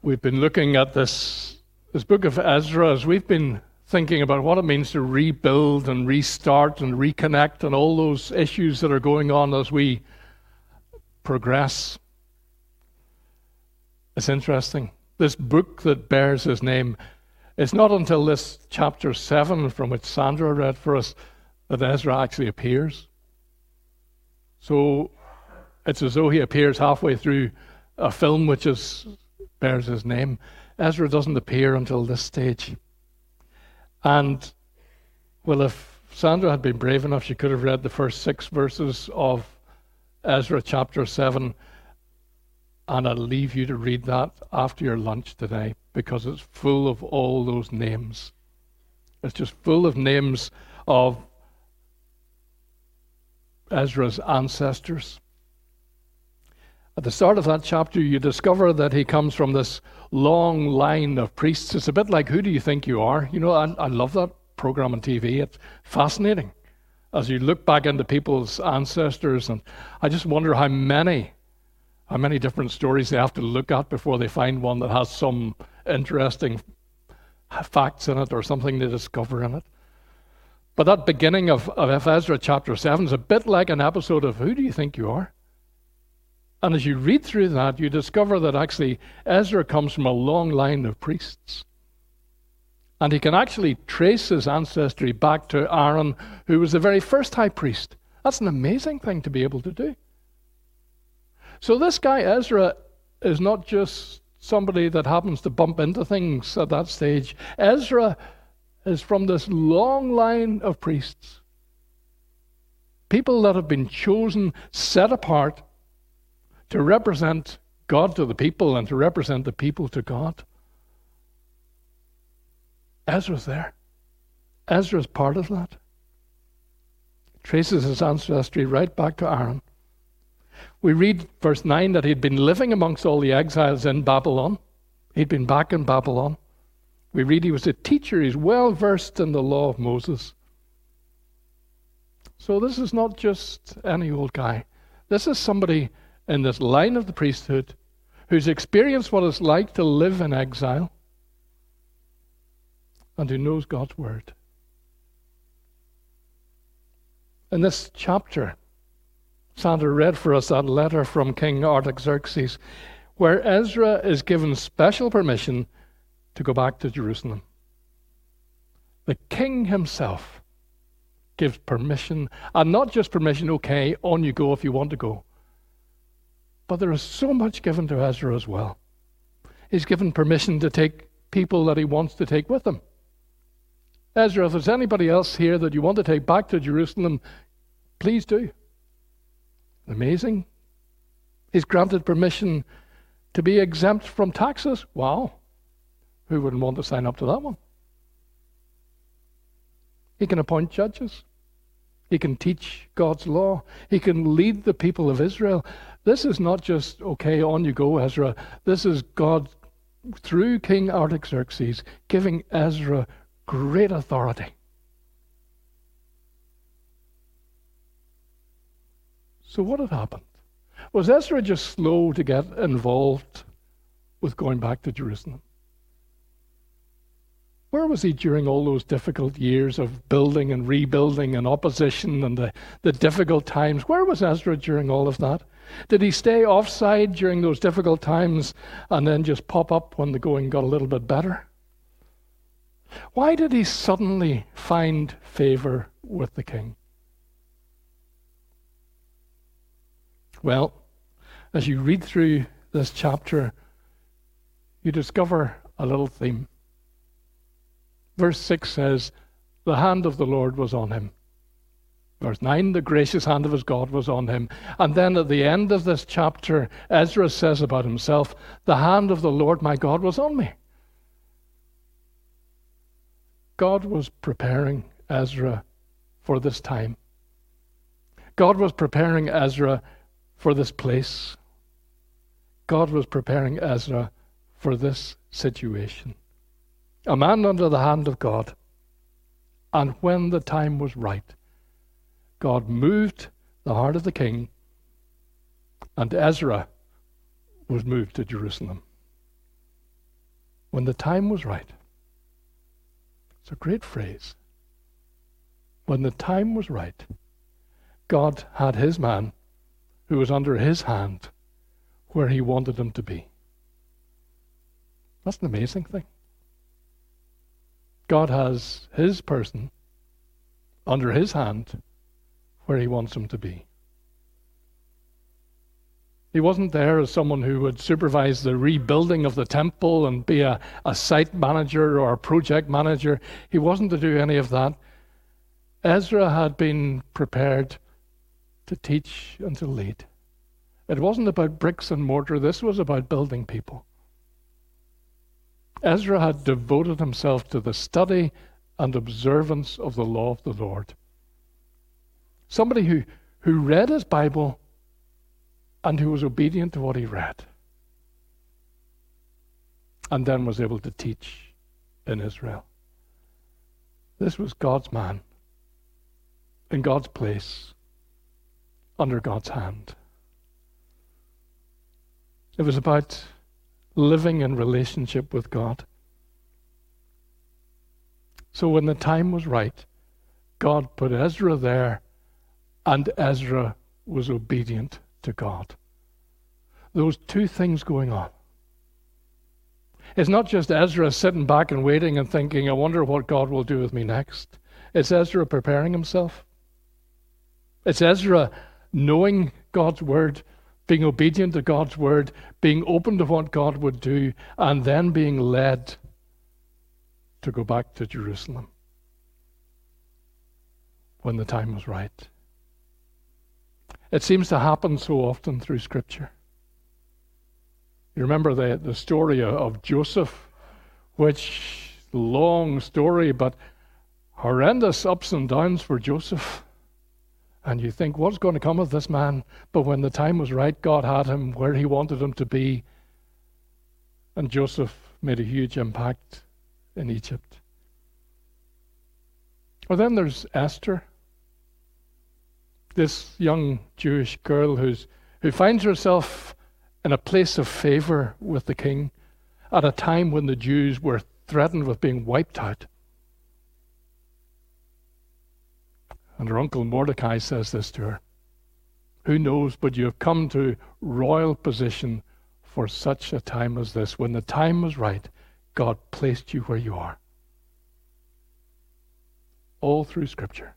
We've been looking at this book of Ezra as we've been thinking about what it means to rebuild and restart and reconnect and all those issues that are going on as we progress. It's interesting. This book that bears his name, it's not until this chapter 7, from which Sandra read for us, that Ezra actually appears. So it's as though he appears halfway through a film which bears his name. Ezra doesn't appear until this stage. And, well, if Sandra had been brave enough, she could have read the first 6 verses of Ezra chapter 7, and I'll leave you to read that after your lunch today, because it's full of all those names. It's just full of names of Ezra's ancestors. At the start of that chapter, you discover that he comes from this long line of priests. It's a bit like Who Do You Think You Are? You know, I love that program on TV. It's fascinating as you look back into people's ancestors, and I just wonder how many different stories they have to look at before they find one that has some interesting facts in it or something they discover in it. But that beginning of Ezra chapter 7 is a bit like an episode of Who Do You Think You Are? And as you read through that, you discover that actually Ezra comes from a long line of priests. And he can actually trace his ancestry back to Aaron, who was the very first high priest. That's an amazing thing to be able to do. So this guy Ezra is not just somebody that happens to bump into things at that stage. Ezra is from this long line of priests. People that have been chosen, set apart, to represent God to the people and to represent the people to God. Ezra's there. Ezra's part of that. Traces his ancestry right back to Aaron. We read verse 9 that he'd been living amongst all the exiles in Babylon. He'd been back in Babylon. We read he was a teacher. He's well versed in the law of Moses. So this is not just any old guy. This is somebody in this line of the priesthood who's experienced what it's like to live in exile and who knows God's word. In this chapter, Sandra read for us that letter from King Artaxerxes, where Ezra is given special permission to go back to Jerusalem. The king himself gives permission, and not just permission, okay, on you go if you want to go. But there is so much given to Ezra as well. He's given permission to take people that he wants to take with him. Ezra, if there's anybody else here that you want to take back to Jerusalem, please do. Amazing. He's granted permission to be exempt from taxes. Wow. Who wouldn't want to sign up to that one? He can appoint judges. He can teach God's law. He can lead the people of Israel. This is not just, okay, on you go, Ezra. This is God, through King Artaxerxes, giving Ezra great authority. So what had happened? Was Ezra just slow to get involved with going back to Jerusalem? Where was he during all those difficult years of building and rebuilding and opposition and the difficult times? Where was Ezra during all of that? Did he stay offside during those difficult times and then just pop up when the going got a little bit better? Why did he suddenly find favor with the king? Well, as you read through this chapter, you discover a little theme. Verse 6 says, the hand of the Lord was on him. Verse 9, the gracious hand of his God was on him. And then at the end of this chapter, Ezra says about himself, the hand of the Lord my God was on me. God was preparing Ezra for this time. God was preparing Ezra for this place. God was preparing Ezra for this situation. A man under the hand of God. And when the time was right, God moved the heart of the king, and Ezra was moved to Jerusalem. When the time was right. It's a great phrase. When the time was right, God had his man who was under his hand where he wanted him to be. That's an amazing thing. God has his person under his hand where he wants him to be. He wasn't there as someone who would supervise the rebuilding of the temple and be a site manager or a project manager. He wasn't to do any of that. Ezra had been prepared to teach and to lead. It wasn't about bricks and mortar. This was about building people. Ezra had devoted himself to the study and observance of the law of the Lord. Somebody who read his Bible and who was obedient to what he read, and then was able to teach in Israel. This was God's man, in God's place, under God's hand. It was about living in relationship with God. So when the time was right, God put Ezra there, and Ezra was obedient to God. Those two things going on. It's not just Ezra sitting back and waiting and thinking, I wonder what God will do with me next. It's Ezra preparing himself. It's Ezra knowing God's word, being obedient to God's word, being open to what God would do, and then being led to go back to Jerusalem when the time was right. It seems to happen so often through Scripture. You remember the story of Joseph, which, long story, but horrendous ups and downs for Joseph. And you think, what's going to come of this man? But when the time was right, God had him where he wanted him to be. And Joseph made a huge impact in Egypt. Well, then there's Esther, this young Jewish girl who finds herself in a place of favor with the king at a time when the Jews were threatened with being wiped out. And her uncle Mordecai says this to her, who knows, but you have come to royal position for such a time as this. When the time was right, God placed you where you are. All through Scripture,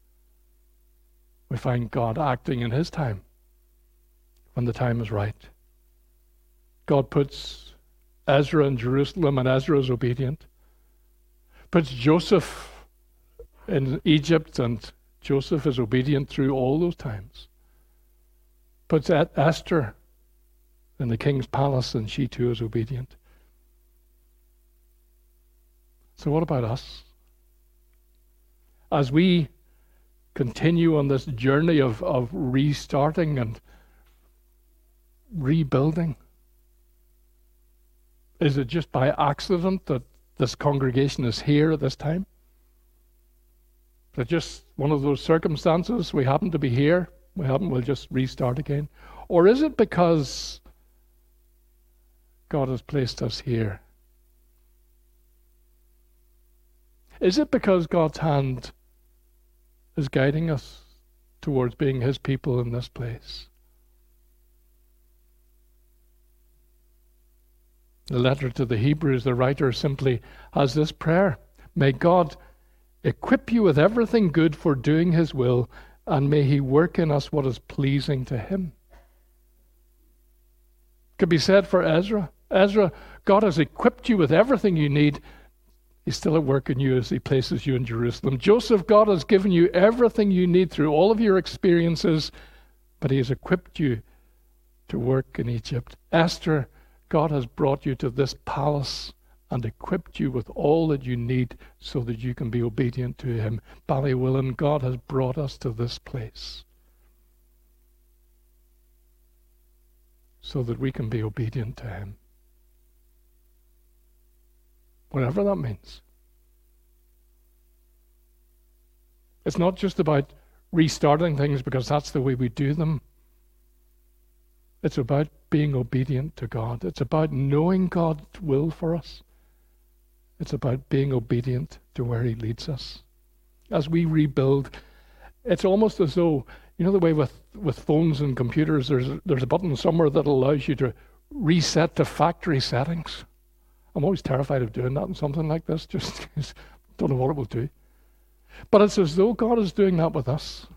we find God acting in his time when the time is right. God puts Ezra in Jerusalem, and Ezra is obedient. Puts Joseph in Egypt, and Joseph is obedient through all those times. Puts Esther in the king's palace, and she too is obedient. So what about us? As we continue on this journey of restarting and rebuilding, is it just by accident that this congregation is here at this time? Is it just one of those circumstances? We happen to be here. We'll just restart again. Or is it because God has placed us here? Is it because God's hand is guiding us towards being his people in this place? The letter to the Hebrews, the writer simply has this prayer: may God equip you with everything good for doing his will, and may he work in us what is pleasing to him. Could be said for Ezra. Ezra, God has equipped you with everything you need. He's still at work in you as he places you in Jerusalem. Joseph, God has given you everything you need through all of your experiences, but he has equipped you to work in Egypt. Esther, God has brought you to this palace and equipped you with all that you need so that you can be obedient to him. Ballywillan, God has brought us to this place so that we can be obedient to him. Whatever that means. It's not just about restarting things because that's the way we do them. It's about being obedient to God. It's about knowing God's will for us It's about being obedient to where he leads us. As we rebuild, it's almost as though, you know the way with phones and computers, there's a button somewhere that allows you to reset to factory settings. I'm always terrified of doing that in something like this, just because I don't know what it will do. But it's as though God is doing that with us.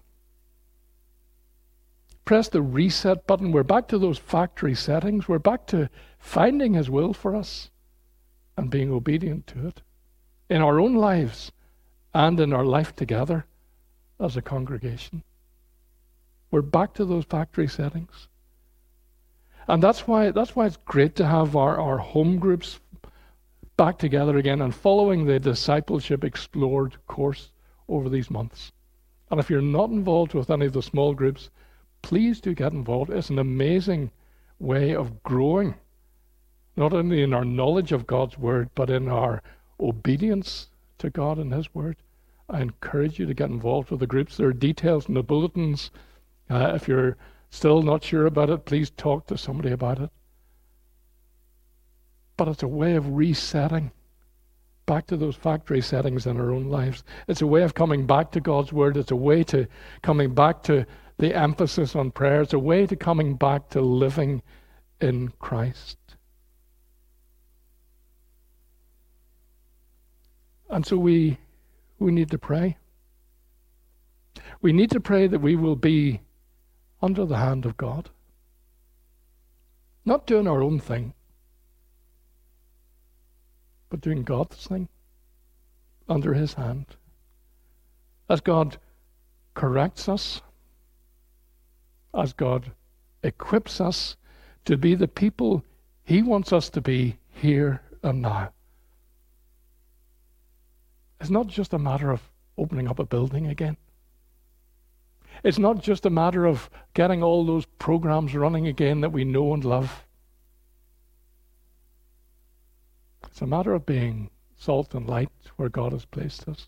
Press the reset button. We're back to those factory settings. We're back to finding his will for us and being obedient to it in our own lives and in our life together as a congregation. We're back to those factory settings. And that's why it's great to have our home groups back together again and following the Discipleship Explored course over these months. And if you're not involved with any of the small groups, please do get involved. It's an amazing way of growing, not only in our knowledge of God's Word, but in our obedience to God and his Word. I encourage you to get involved with the groups. There are details in the bulletins. If you're still not sure about it, please talk to somebody about it. But it's a way of resetting back to those factory settings in our own lives. It's a way of coming back to God's Word. It's a way to coming back to the emphasis on prayer. It's a way to coming back to living in Christ. And so we need to pray. We need to pray that we will be under the hand of God. Not doing our own thing, but doing God's thing under his hand. As God corrects us, as God equips us to be the people he wants us to be here and now. It's not just a matter of opening up a building again. It's not just a matter of getting all those programs running again that we know and love. It's a matter of being salt and light where God has placed us.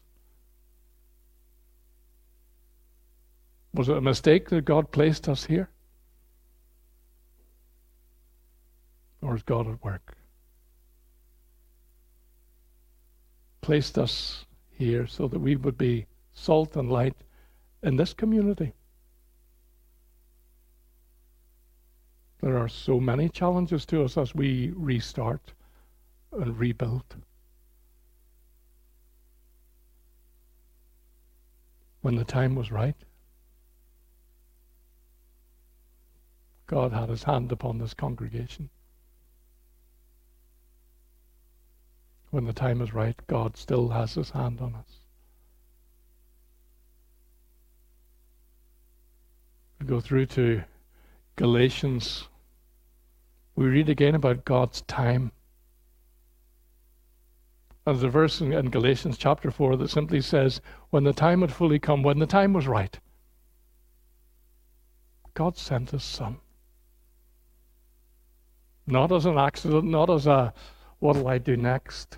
Was it a mistake that God placed us here? Or is God at work? Placed us here so that we would be salt and light in this community. There are so many challenges to us as we restart and rebuild. When the time was right, God had his hand upon this congregation. When the time is right, God still has his hand on us. We go through to Galatians. We read again about God's time. And there's a verse in Galatians chapter 4 that simply says, when the time had fully come, when the time was right, God sent his Son. Not as an accident, not as a, what will I do next?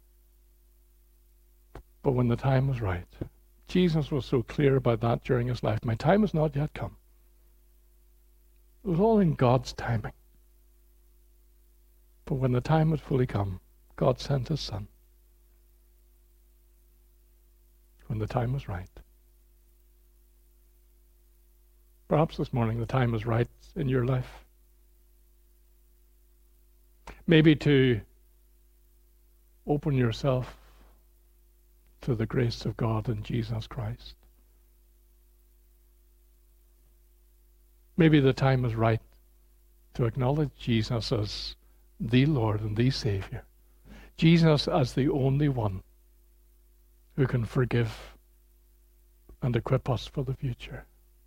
But when the time was right. Jesus was so clear about that during his life. My time has not yet come. It was all in God's timing. But when the time had fully come, God sent his Son. When the time was right. Perhaps this morning the time is right in your life. Maybe to open yourself to the grace of God in Jesus Christ. Maybe the time is right to acknowledge Jesus as the Lord and the Savior. Jesus as the only one who can forgive and equip us for the future.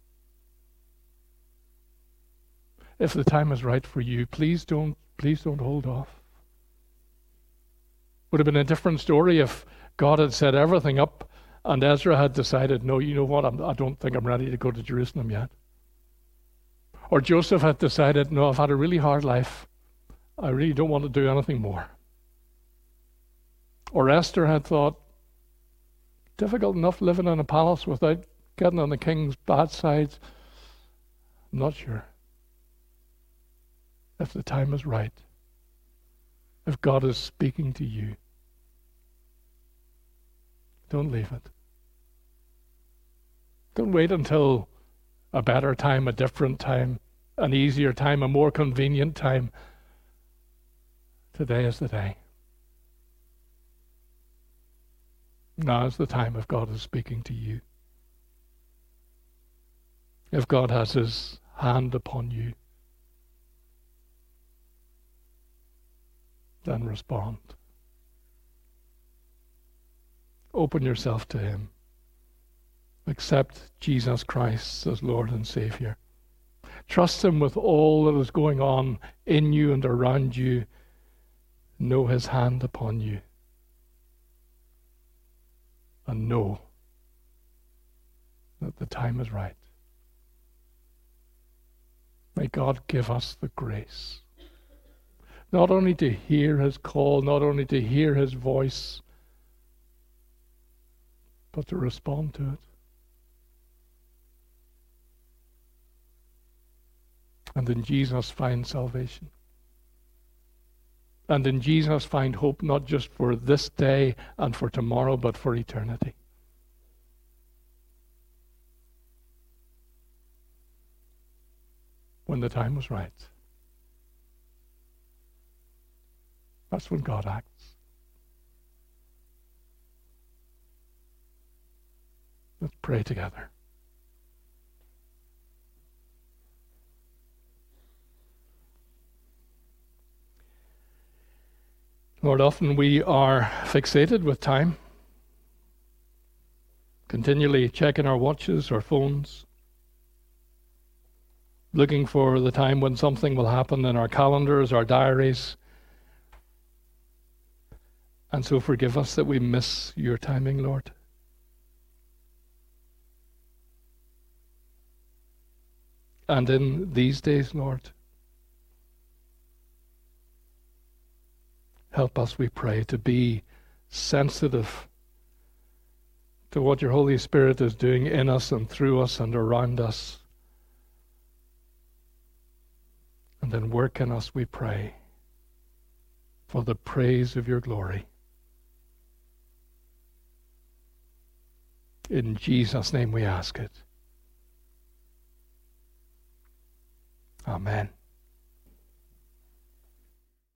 If the time is right for you, please don't hold off. Would have been a different story if God had set everything up and Ezra had decided, no, you know what, I don't think I'm ready to go to Jerusalem yet. Or Joseph had decided, no, I've had a really hard life. I really don't want to do anything more. Or Esther had thought, difficult enough living in a palace without getting on the king's bad sides. I'm not sure. If the time is right, if God is speaking to you, Don't leave it. Don't wait until a better time, a different time, an easier time, a more convenient time. Today is the day. Now is the time if God is speaking to you. If God has his hand upon you, then respond. Open yourself to him. Accept Jesus Christ as Lord and Savior. Trust him with all that is going on in you and around you. Know his hand upon you. And know that the time is right. May God give us the grace, not only to hear his call, not only to hear his voice, but to respond to it. And in Jesus find salvation. And in Jesus find hope, not just for this day and for tomorrow, but for eternity. When the time was right. That's when God acts. Let's pray together. Lord, often we are fixated with time, continually checking our watches or phones, looking for the time when something will happen in our calendars, our diaries. And so forgive us that we miss your timing, Lord. And in these days, Lord, help us, we pray, to be sensitive to what your Holy Spirit is doing in us and through us and around us. And then work in us, we pray, for the praise of your glory. In Jesus' name we ask it. Amen.